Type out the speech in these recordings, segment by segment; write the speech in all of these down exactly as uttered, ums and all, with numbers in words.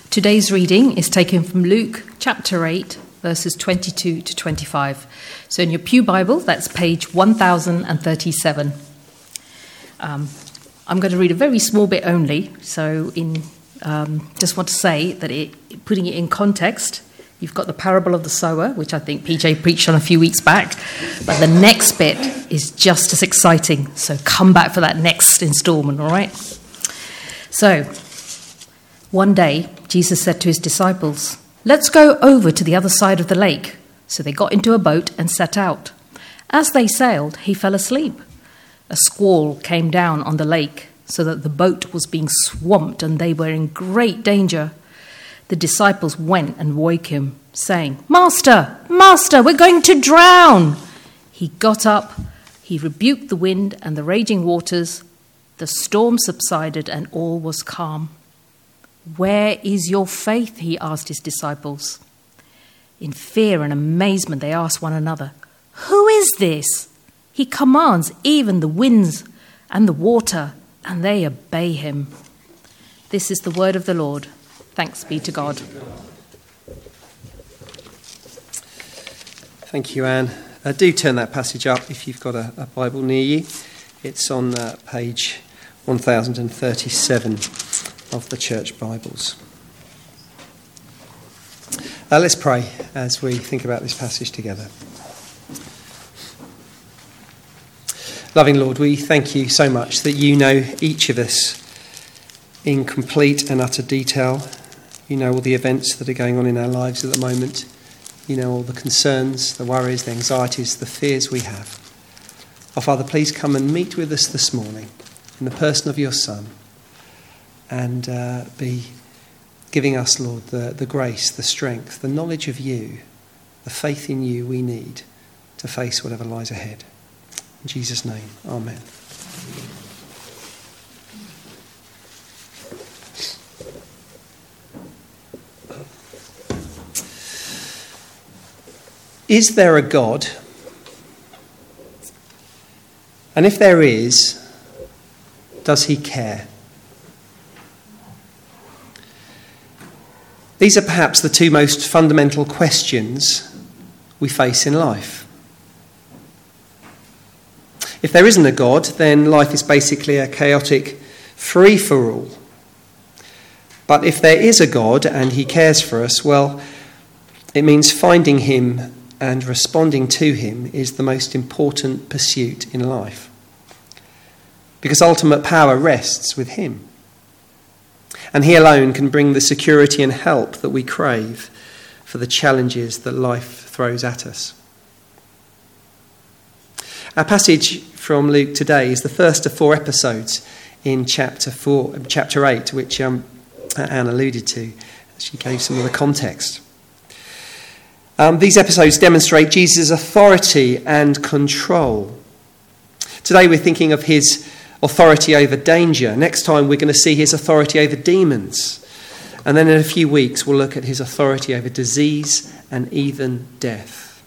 Today's reading is taken from Luke chapter eight, verses twenty-two to twenty-five. So in your Pew Bible, that's page one thousand thirty-seven. Um, I'm going to read a very small bit only, so in um, just want to say that it, putting it in context, you've got the parable of the sower, which I think P J preached on a few weeks back, but the next bit is just as exciting, so come back for that next instalment, all right? So, one day, Jesus said to his disciples, "Let's go over to the other side of the lake." So they got into a boat and set out. As they sailed, he fell asleep. A squall came down on the lake, so that the boat was being swamped and they were in great danger. The disciples went and woke him, saying, "Master, Master, we're going to drown." He got up, he rebuked the wind and the raging waters. The storm subsided and all was calm. "Where is your faith?" he asked his disciples. In fear and amazement, they asked one another, "Who is this? He commands even the winds and the water, and they obey him." This is the word of the Lord. Thanks be to God. Thank you, Anne. Uh, do turn that passage up if you've got a, a Bible near you. It's on uh, page one thousand thirty-seven of the Church Bibles. Uh, let's pray as we think about this passage together. Loving Lord, we thank you so much that you know each of us in complete and utter detail. You know all the events that are going on in our lives at the moment. You know all the concerns, the worries, the anxieties, the fears we have. Oh, Father, please come and meet with us this morning in the person of your Son and uh, be giving us, Lord, the, the grace, the strength, the knowledge of you, the faith in you we need to face whatever lies ahead. In Jesus' name, amen. Is there a God? And if there is, does he care? These are perhaps the two most fundamental questions we face in life. If there isn't a God, then life is basically a chaotic free-for-all. But if there is a God and he cares for us, well, it means finding him and responding to him is the most important pursuit in life. Because ultimate power rests with him. And he alone can bring the security and help that we crave for the challenges that life throws at us. Our passage from Luke today is the first of four episodes in chapter four, chapter eight, which um, Anne alluded to. She gave some of the context. Um, these episodes demonstrate Jesus' authority and control. Today we're thinking of his authority over danger. Next time we're going to see his authority over demons. And then in a few weeks we'll look at his authority over disease and even death.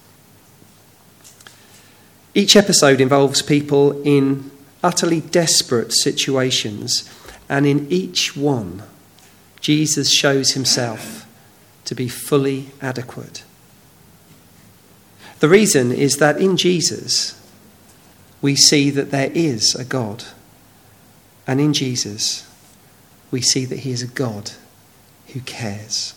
Each episode involves people in utterly desperate situations, and in each one Jesus shows himself to be fully adequate. The reason is that in Jesus we see that there is a God. And in Jesus, we see that he is a God who cares.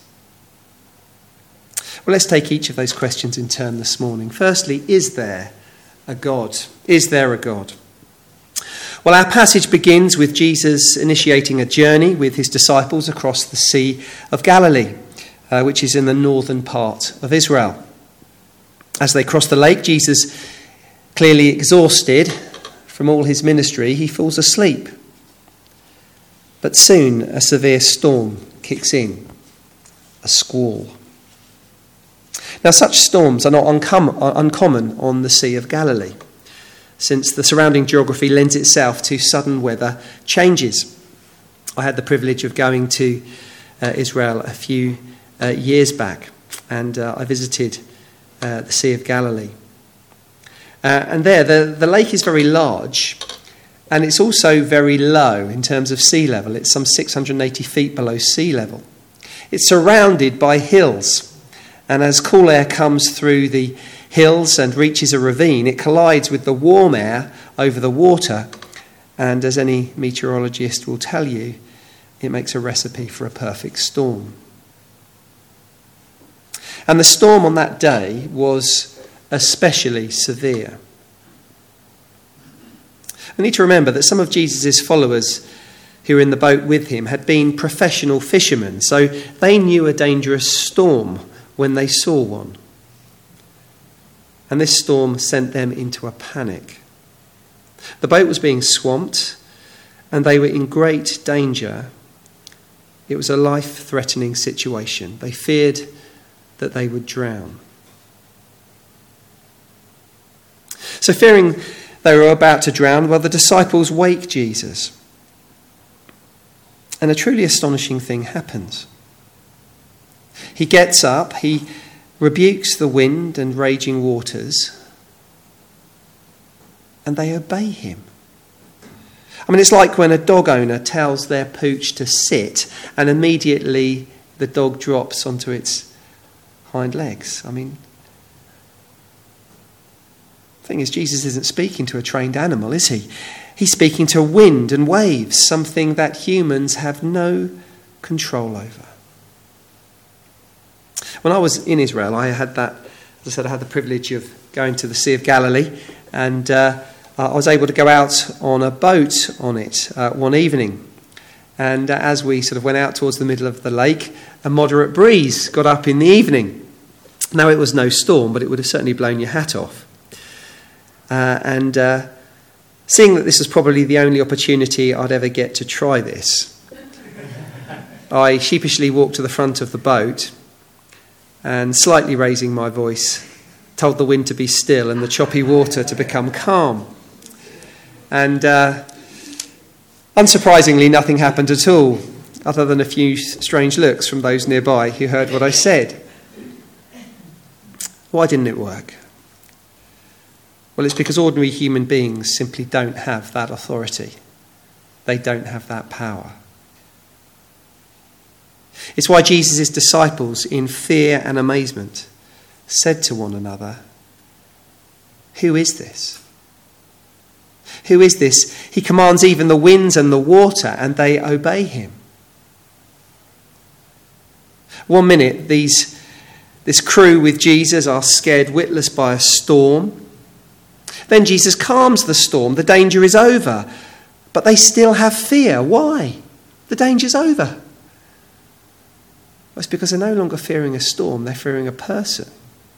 Well, let's take each of those questions in turn this morning. Firstly, is there a God? Is there a God? Well, our passage begins with Jesus initiating a journey with his disciples across the Sea of Galilee, uh, which is in the northern part of Israel. As they cross the lake, Jesus, clearly exhausted from all his ministry, he falls asleep. But soon a severe storm kicks in, a squall. Now such storms are not uncom- uncommon on the Sea of Galilee, since the surrounding geography lends itself to sudden weather changes. I had the privilege of going to uh, Israel a few uh, years back, and uh, I visited uh, the Sea of Galilee. Uh, and there, the, the lake is very large, and it's also very low in terms of sea level. It's some six hundred eighty feet below sea level. It's surrounded by hills, and as cool air comes through the hills and reaches a ravine, it collides with the warm air over the water, and as any meteorologist will tell you, it makes a recipe for a perfect storm. And the storm on that day was especially severe. We need to remember that some of Jesus' followers who were in the boat with him had been professional fishermen, so they knew a dangerous storm when they saw one. And this storm sent them into a panic. The boat was being swamped, and they were in great danger. It was a life-threatening situation. They feared that they would drown. So fearing they were about to drown, well, the disciples wake Jesus. And a truly astonishing thing happens. He gets up, he rebukes the wind and raging waters, and they obey him. I mean, it's like when a dog owner tells their pooch to sit, and immediately the dog drops onto its hind legs. I mean, the thing is, Jesus isn't speaking to a trained animal, is he? He's speaking to wind and waves, something that humans have no control over. When I was in Israel, I had that, as I said, I had the privilege of going to the Sea of Galilee, and uh, I was able to go out on a boat on it uh, one evening. And uh, as we sort of went out towards the middle of the lake, a moderate breeze got up in the evening. Now, it was no storm, but it would have certainly blown your hat off. Uh, and uh, seeing that this was probably the only opportunity I'd ever get to try this, I sheepishly walked to the front of the boat and, slightly raising my voice, told the wind to be still and the choppy water to become calm. And uh, unsurprisingly, nothing happened at all, other than a few strange looks from those nearby who heard what I said. Why didn't it work? Well, it's because ordinary human beings simply don't have that authority. They don't have that power. It's why Jesus' disciples, in fear and amazement, said to one another, "Who is this? Who is this? He commands even the winds and the water, and they obey him." One minute, these, this crew with Jesus are scared witless by a storm. Then Jesus calms the storm. The danger is over. But they still have fear. Why? The danger's over. Well, it's because they're no longer fearing a storm. They're fearing a person.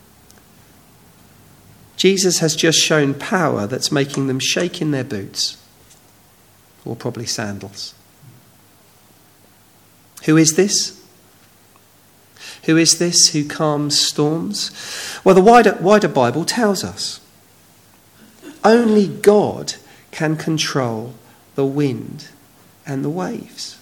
Jesus has just shown power that's making them shake in their boots. Or probably sandals. Who is this? Who is this who calms storms? Well, the wider, wider Bible tells us. Only God can control the wind and the waves.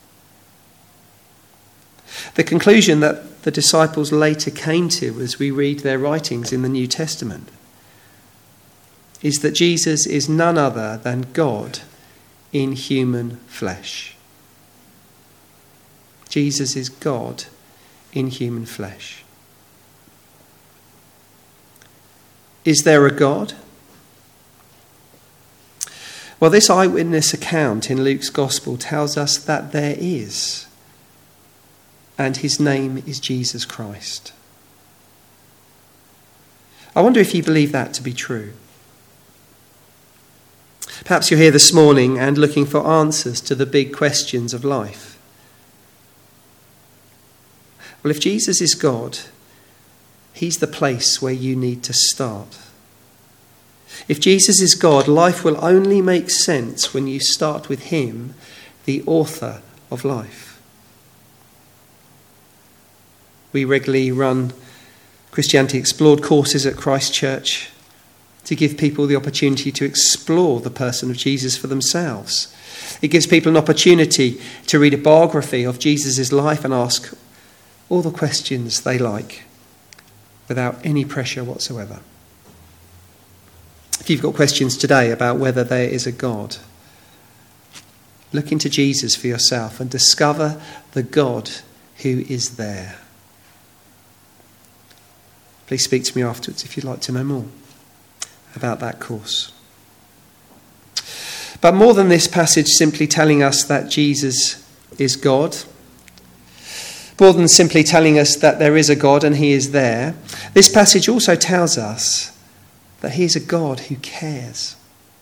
The conclusion that the disciples later came to as we read their writings in the New Testament is that Jesus is none other than God in human flesh. Jesus is God in human flesh. Is there a God? Well, this eyewitness account in Luke's Gospel tells us that there is, and his name is Jesus Christ. I wonder if you believe that to be true. Perhaps you're here this morning and looking for answers to the big questions of life. Well, if Jesus is God, he's the place where you need to start. If Jesus is God, life will only make sense when you start with him, the author of life. We regularly run Christianity Explored courses at Christ Church to give people the opportunity to explore the person of Jesus for themselves. It gives people an opportunity to read a biography of Jesus' life and ask all the questions they like without any pressure whatsoever. If you've got questions today about whether there is a God, look into Jesus for yourself and discover the God who is there. Please speak to me afterwards if you'd like to know more about that course. But more than this passage simply telling us that Jesus is God, more than simply telling us that there is a God and he is there, this passage also tells us that he is a God who cares.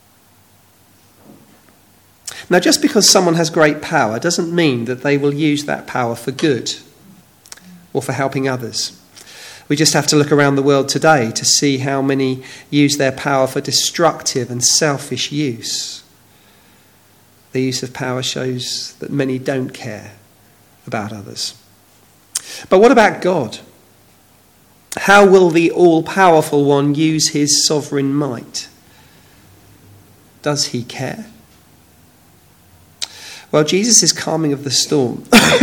Now, just because someone has great power doesn't mean that they will use that power for good or for helping others. We just have to look around the world today to see how many use their power for destructive and selfish use. The use of power shows that many don't care about others. But what about God? How will the all-powerful one use his sovereign might? Does he care? Well, Jesus' calming of the storm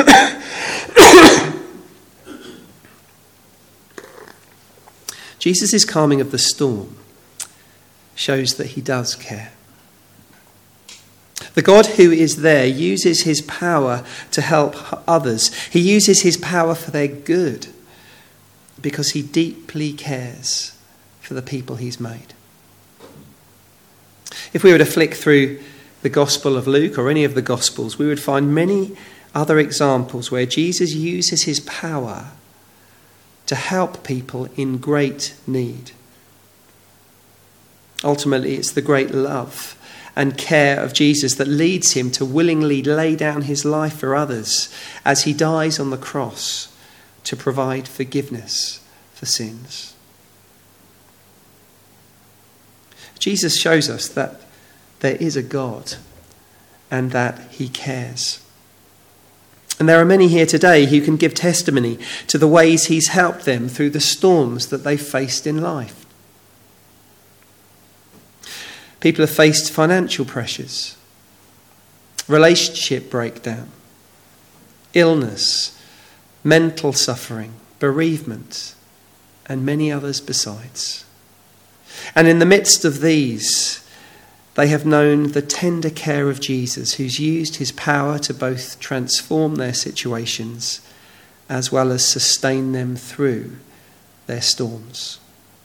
Jesus' calming of the storm shows that he does care. The God who is there uses his power to help others. He uses his power for their good because he deeply cares for the people he's made. If we were to flick through the Gospel of Luke or any of the Gospels, we would find many other examples where Jesus uses his power to help people in great need. Ultimately, it's the great love and care of Jesus that leads him to willingly lay down his life for others as he dies on the cross to provide forgiveness for sins. Jesus shows us that there is a God and that he cares. And there are many here today who can give testimony to the ways he's helped them through the storms that they've faced in life. People have faced financial pressures, relationship breakdown, illness, mental suffering, bereavement, and many others besides. And in the midst of these, they have known the tender care of Jesus, who's used his power to both transform their situations as well as sustain them through their storms.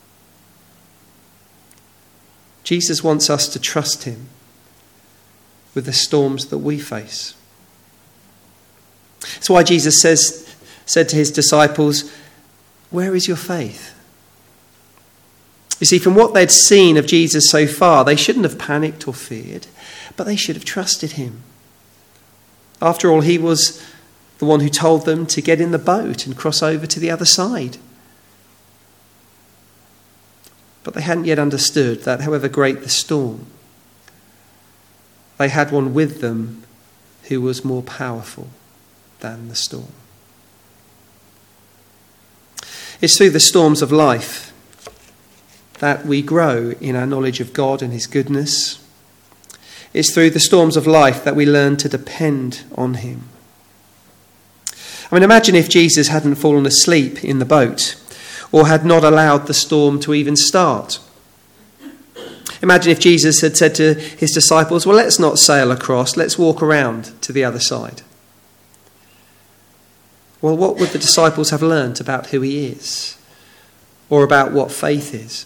Jesus wants us to trust him with the storms that we face. That's why Jesus says, said to his disciples, "Where is your faith?" You see, from what they'd seen of Jesus so far, they shouldn't have panicked or feared, but they should have trusted him. After all, he was the one who told them to get in the boat and cross over to the other side. But they hadn't yet understood that however great the storm, they had one with them who was more powerful than the storm. It's through the storms of life that we grow in our knowledge of God and his goodness. It's through the storms of life that we learn to depend on him. I mean, imagine if Jesus hadn't fallen asleep in the boat or had not allowed the storm to even start. Imagine if Jesus had said to his disciples, "Well, let's not sail across, let's walk around to the other side." Well, what would the disciples have learnt about who he is or about what faith is?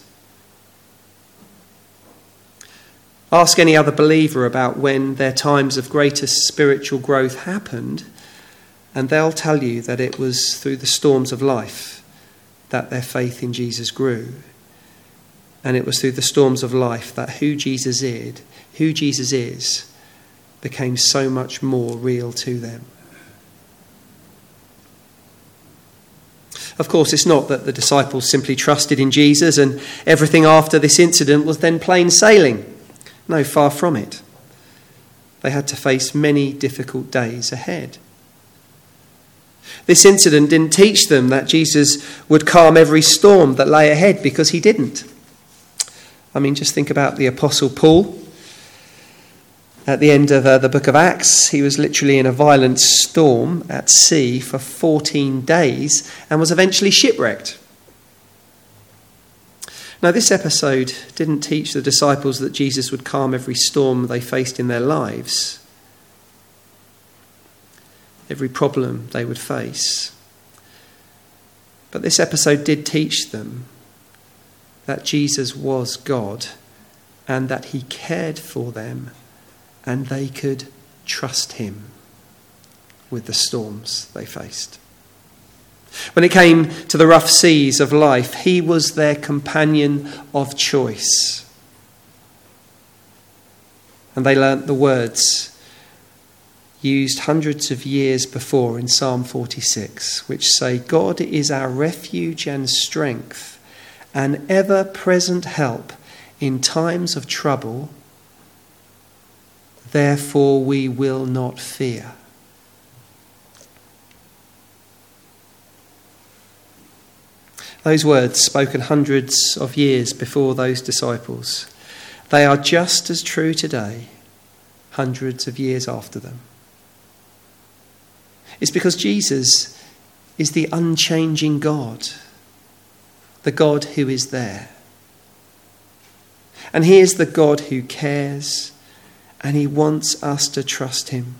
Ask any other believer about when their times of greatest spiritual growth happened, and they'll tell you that it was through the storms of life that their faith in Jesus grew. And it was through the storms of life that who Jesus is, who Jesus is, became so much more real to them. Of course, it's not that the disciples simply trusted in Jesus and everything after this incident was then plain sailing. No, far from it. They had to face many difficult days ahead. This incident didn't teach them that Jesus would calm every storm that lay ahead, because he didn't. I mean, just think about the Apostle Paul. At the end of uh, the book of Acts, he was literally in a violent storm at sea for fourteen days and was eventually shipwrecked. Now, this episode didn't teach the disciples that Jesus would calm every storm they faced in their lives. every problem they would face. But this episode did teach them that Jesus was God and that he cared for them and they could trust him with the storms they faced. When it came to the rough seas of life, he was their companion of choice. And they learnt the words used hundreds of years before in Psalm forty-six, which say, God is our refuge and strength, an ever-present help in times of trouble. Therefore we will not fear. Those words, spoken hundreds of years before those disciples, they are just as true today, hundreds of years after them. It's because Jesus is the unchanging God, the God who is there. And he is the God who cares, and he wants us to trust him.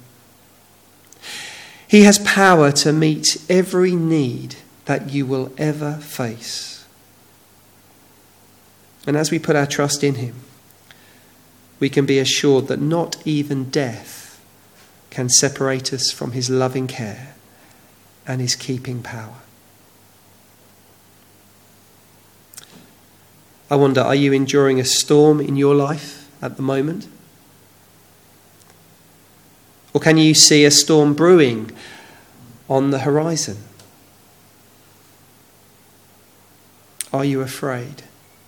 He has power to meet every need that you will ever face. And as we put our trust in him, we can be assured that not even death can separate us from his loving care and his keeping power. I wonder, are you enduring a storm in your life at the moment? Or can you see a storm brewing on the horizon? Are you afraid?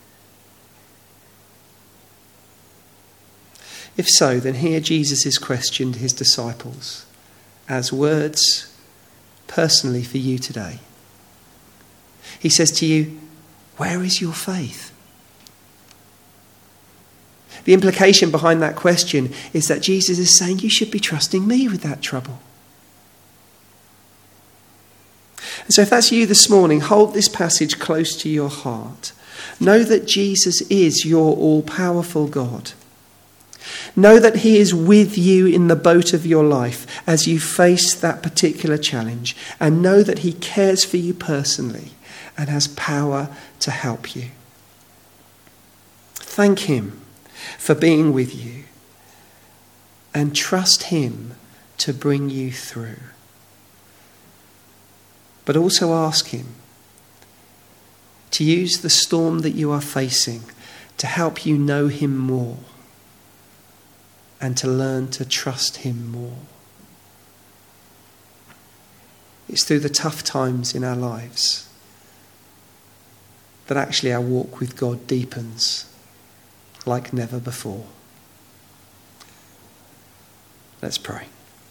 If so, then hear Jesus' question to his disciples as words personally for you today. He says to you, where is your faith? The implication behind that question is that Jesus is saying you should be trusting me with that trouble. And so if that's you this morning, hold this passage close to your heart. Know that Jesus is your all-powerful God. Know that he is with you in the boat of your life as you face that particular challenge. And know that he cares for you personally and has power to help you. Thank him for being with you and trust him to bring you through. But also ask him to use the storm that you are facing to help you know him more and to learn to trust him more. It's through the tough times in our lives that actually our walk with God deepens like never before. Let's pray.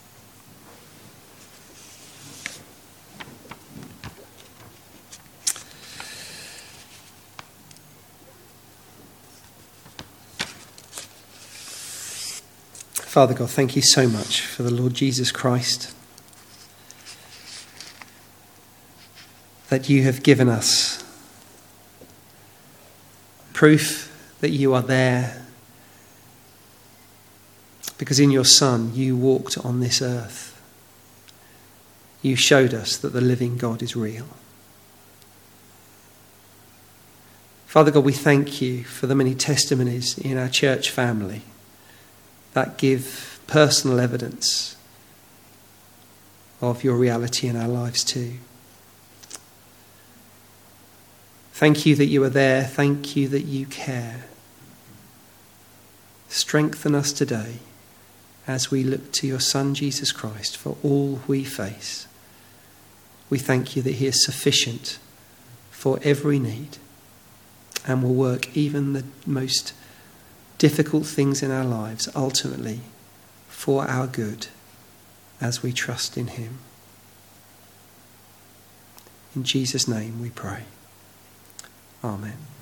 Father God, thank you so much for the Lord Jesus Christ, that you have given us proof that you are there, because in your Son you walked on this earth. You showed us that the living God is real. Father God, we thank you for the many testimonies in our church family that give personal evidence of your reality in our lives too. Thank you that you are there. Thank you that you care. Strengthen us today as we look to your Son, Jesus Christ, for all we face. We thank you that he is sufficient for every need and will work even the most difficult things in our lives ultimately for our good as we trust in him. In Jesus' name we pray. Amen.